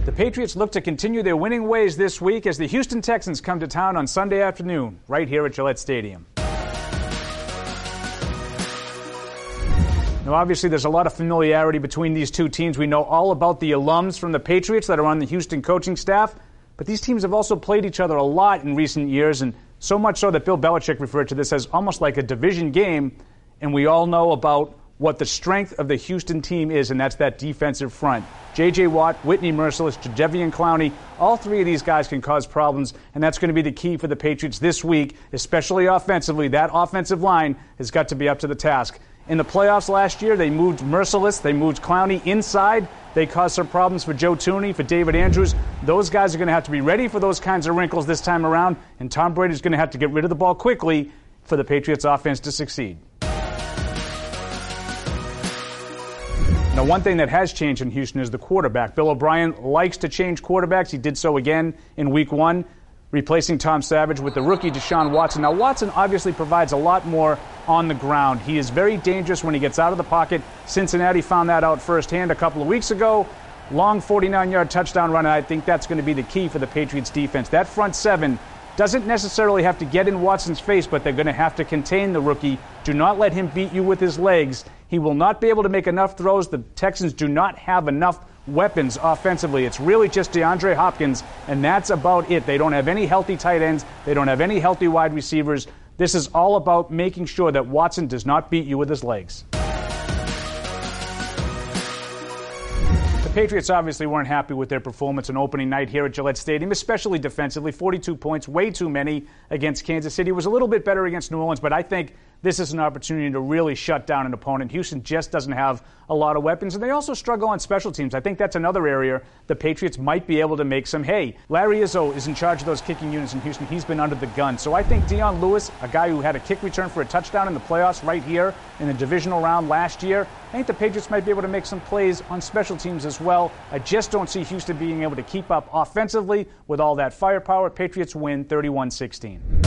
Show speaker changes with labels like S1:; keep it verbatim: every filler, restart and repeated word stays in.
S1: The Patriots look to continue their winning ways this week as the Houston Texans come to town on Sunday afternoon, right here at Gillette Stadium. Now, obviously, there's a lot of familiarity between these two teams. We know all about the alums from the Patriots that are on the Houston coaching staff, but these teams have also played each other a lot in recent years, and so much so that Bill Belichick referred to this as almost like a division game, and we all know about what the strength of the Houston team is, and that's that defensive front. J J. Watt, Whitney Mercilus, Jadeveon Clowney, all three of these guys can cause problems, and that's going to be the key for the Patriots this week, especially offensively. That offensive line has got to be up to the task. In the playoffs last year, they moved Mercilus, they moved Clowney inside. They caused some problems for Joe Thuney, for David Andrews. Those guys are going to have to be ready for those kinds of wrinkles this time around, and Tom Brady's going to have to get rid of the ball quickly for the Patriots offense to succeed. Now, one thing that has changed in Houston is the quarterback. Bill O'Brien likes to change quarterbacks. He did so again in week one, replacing Tom Savage with the rookie Deshaun Watson. Now, Watson obviously provides a lot more on the ground. He is very dangerous when he gets out of the pocket. Cincinnati found that out firsthand a couple of weeks ago. Long forty-nine-yard touchdown run, and I think that's going to be the key for the Patriots defense. That front seven doesn't necessarily have to get in Watson's face, but they're going to have to contain the rookie. Do not let him beat you with his legs. He will not be able to make enough throws. The Texans do not have enough weapons offensively. It's really just DeAndre Hopkins, and that's about it. They don't have any healthy tight ends. They don't have any healthy wide receivers. This is all about making sure that Watson does not beat you with his legs. The Patriots obviously weren't happy with their performance on opening night here at Gillette Stadium, especially defensively. forty-two points, way too many against Kansas City. It was a little bit better against New Orleans, but I think this is an opportunity to really shut down an opponent. Houston just doesn't have a lot of weapons, and they also struggle on special teams. I think that's another area the Patriots might be able to make some hay. Larry Izzo is in charge of those kicking units in Houston. He's been under the gun. So I think Dion Lewis, a guy who had a kick return for a touchdown in the playoffs right here in the divisional round last year, I think the Patriots might be able to make some plays on special teams as well. I just don't see Houston being able to keep up offensively with all that firepower. Patriots win thirty-one sixteen.